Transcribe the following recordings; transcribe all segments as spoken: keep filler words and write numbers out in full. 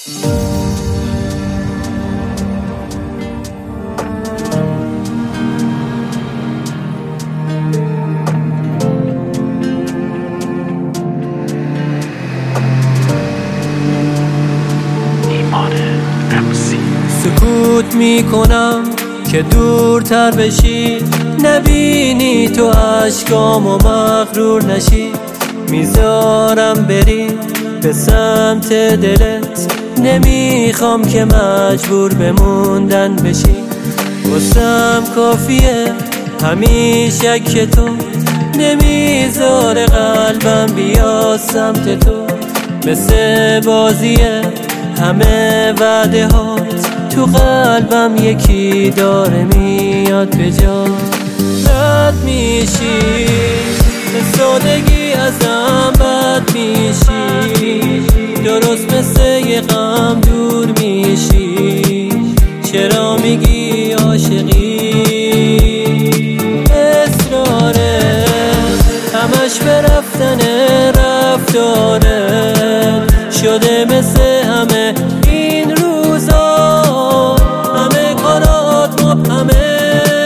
سکوت میکنم که دورتر بشی، نبینی تو عشقامو مغرور نشی. میذارم بری به سمت دلت، نمیخوام که مجبور بموندن بشی. واسم کافیه همیشه که تو نمیذاره قلبم بیا سمت تو. مثل بازیه همه وعده هات، تو قلبم یکی داره میاد به جا. رد میشی به سادگی ازم بد میشی، درست مثل یه غم دور میشی. چرا میگی عاشقی؟ اصراره همش به رفتن رفتاره، شده مثل همه این روزا، همه کارات مبهمه.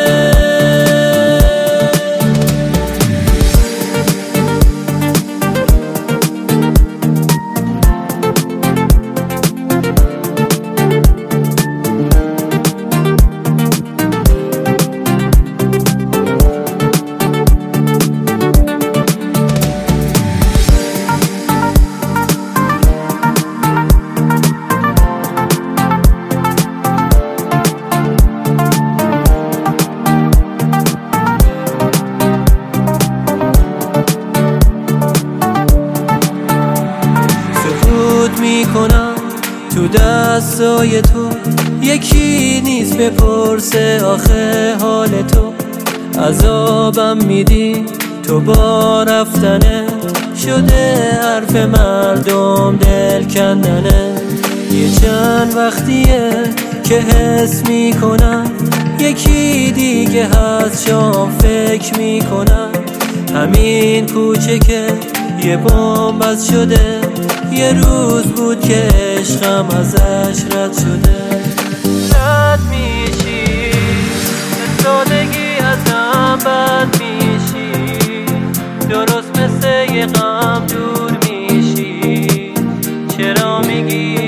میکنم تو دستای تو، یکی نیست بپرسه آخه حال تو. عذابم میدی تو با رفتنه، شده حرف مردم دل کندنه. یه چند وقتیه که حس میکنم یکی دیگه هست، شام فکر میکنم همین کوچه که یه بومبست شده. یه روز بود که عشقم ازش رد شده. رد میشی به سادگی ازم بد میشی، درست مثل یه غم دور میشی. چرا میگی